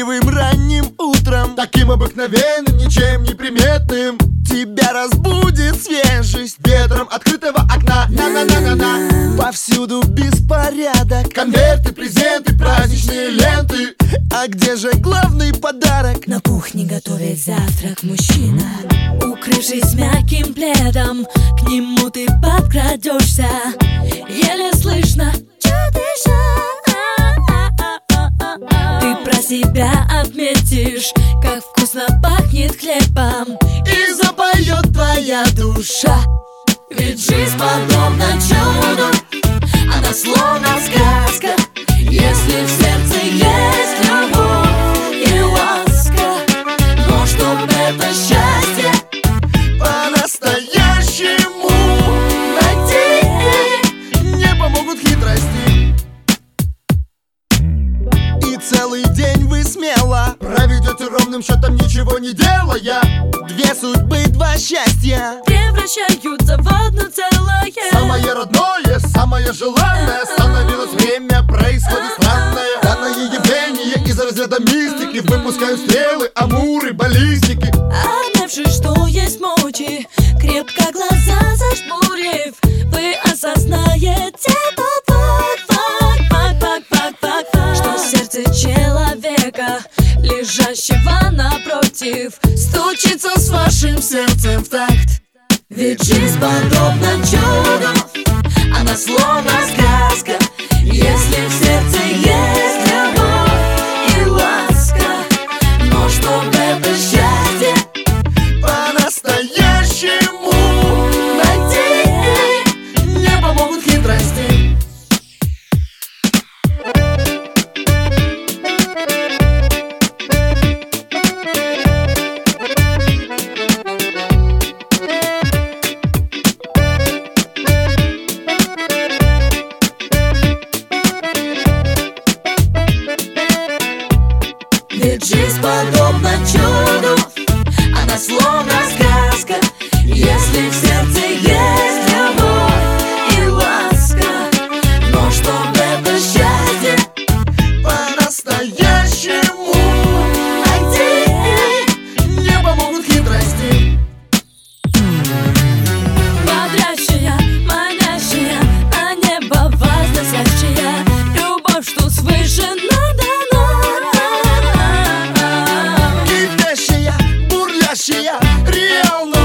счастливым ранним утром, таким обыкновенным, ничем не приметным. тебя разбудит свежесть Ветром открытого окна. На-на-на-на-на. Повсюду беспорядок, Конверты, презенты, праздничные ленты. а где же главный подарок? На кухне готовит завтрак мужчина, укрывшись мягким пледом. К нему ты подкрадешься, еле слышно чудыша. Ты про себя отметишь, как вкусно пахнет хлебом, И запоет твоя душа. ведь жизнь подобна чуду, она словно сказка. Если в сердце есть любовь и ласка, но чтоб это счастье По-настоящему найти, не помогут хитрости. И целый день вы смело Проведете ровным счетом, ничего не делая. две судьбы, два счастья. превращаются в одно целое. Самое родное, самое желанное. Становилось время, происходит странное. Данное явление из разряда мистики. Выпускают стрелы, амуры, баллистики. Обнявшись, что есть мочи, крепко глаза зажмурив, вы осознаете тот факт, что сердце человека, лежащего напротив, стучится с вашим сердцем в такт. Ведь жизнь подобна чуду, она словно сказка. Если в сердце есть любовь и ласка, но чтоб это счастье По-настоящему найти, не помогут хитрости. ведь жизнь подобна чуду, она словно сказка. Если в сердце есть любовь и ласка, но чтоб это счастье По-настоящему найти, не помогут хитрости. бодрящая, манящая, на небо возносящая любовь, что свыше надана. Кипящая, бурлящая, реально